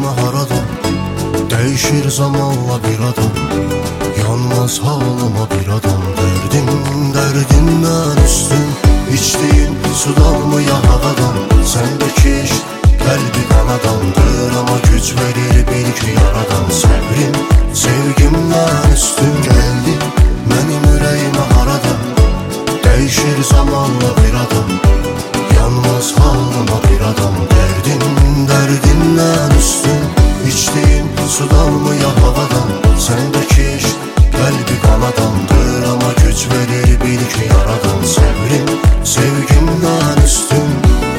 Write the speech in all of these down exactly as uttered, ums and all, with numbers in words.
ürəyimə haradan değişir zamanla bir adam. Yanmaz halıma bir adam. Derdim derdinden üstün, içtiğin sudan mı ya havadan? Sendeki iş kalbi kanadandır ama güç verir bil ki yaradan. Sevrim sevgimden üstün geldi benim yüreğime haradan. Değişir zamanla bir adam. Yanmaz halıma bir adam. Derdim derdinden üstün, içtiğin sudan mı ya havadan? Sendeki iş kalbi kanadandır ama güç verir bil ki yaradan. Sevrim sevgimden üstün.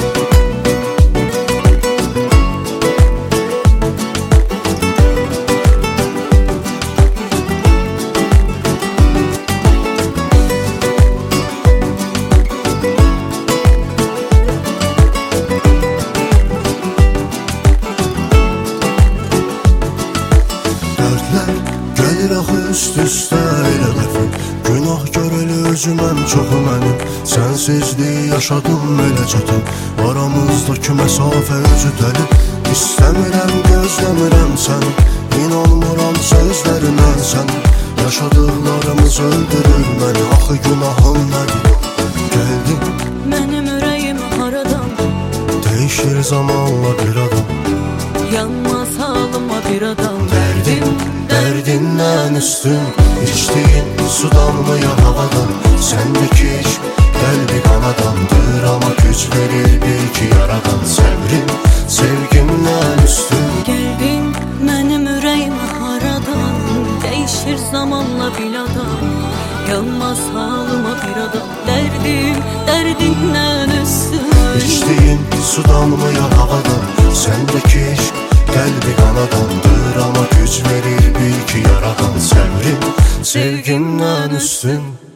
Gelir axı üst-üstə elə dəfin, günah görəli özüməm çoxu mənim. Sənsizliyi yaşadım elə çətin, aramızdakı məsafə özü dəli. İstəmirəm, gözləmirəm səni, inanmıram sözlərinə sən. Yaşadıqlarımız öldürür məni, axı günahım nədir? Gəldin mənim ürəyim haradan? Değişir zamanla bir adam. Yanmaz halıma bir adam. Derdim derdinden üstün, içtiğin sudan mı ya havadan? Sendeki iş kalbi kanadandır ama güç verir bil ki yaradan. Sevrim sevgimden üstün. Geldin mənim ürəyim haradan? Değişir zamanla bir adam. Yanmaz halıma bir adam. Derdim derdinden üstün. İçtiğin sudan mı ya havadan? Sendeki iş kalbi kanadandır ama güç verir bil ki yaradan. Sevrim sevgimden üstün.